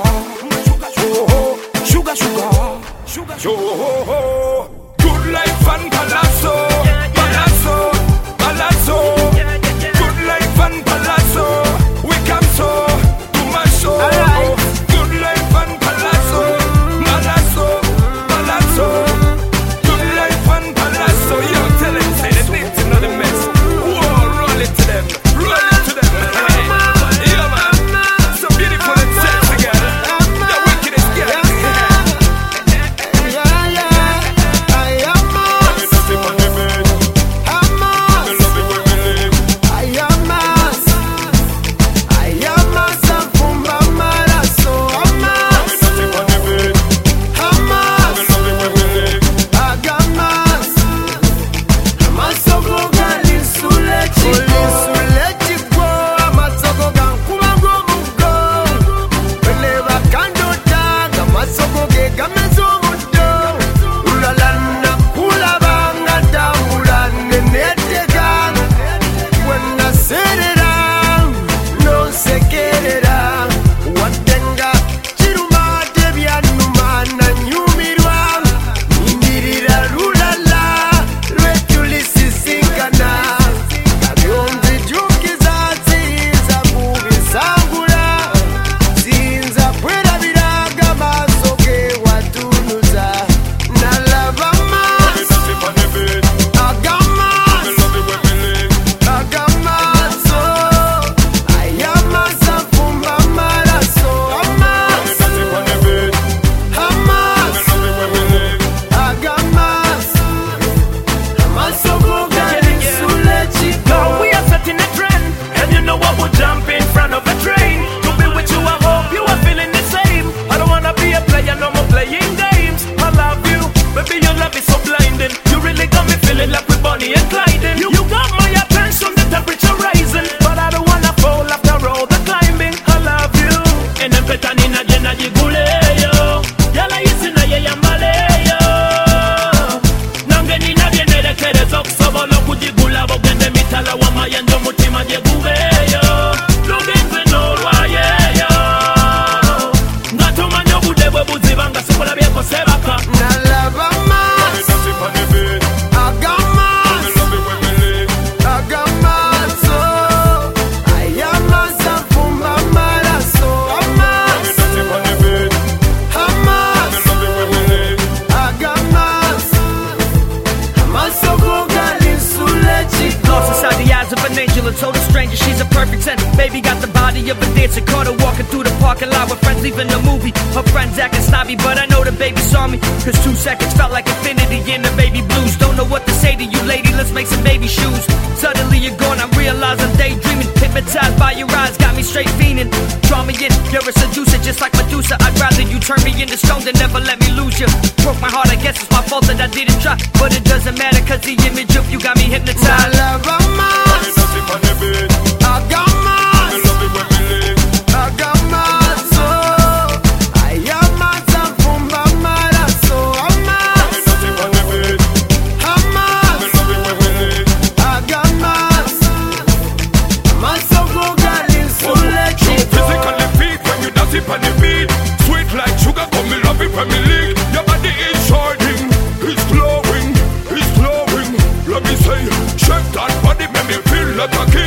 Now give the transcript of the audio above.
oh, sugar, oh, good life and palazzo, palazzo, palazzo, good life and palazzo, we come so, to my soul, good life and palazzo, palazzo, palazzo, good life and palazzo, yo, tell them, say they need to know the mess, whoa, roll it to them, yeah man, so beautiful and sexy girl, the wickedest girl. Told a stranger she's a perfect 10. Baby got the body of a dancer. Caught her walking through the parking lot with friends leaving the movie. Her friends acting snobby, but I know the baby saw me. Cause 2 seconds felt like infinity in the baby blues. Don't know what to say to you, lady, let's make some baby shoes. Suddenly you're gone, I realize I'm daydreaming. Hypnotized by your eyes, got me straight fiending. Draw me in, you're a seducer, just like Medusa. I'd rather you turn me into stone than never let me lose you. Broke my heart, I guess it's my fault that I didn't try. But it doesn't matter, cause the image of you got me hypnotized. Your body is shining, it's glowing, it's glowing. Let me say, shake that body, make me feel like a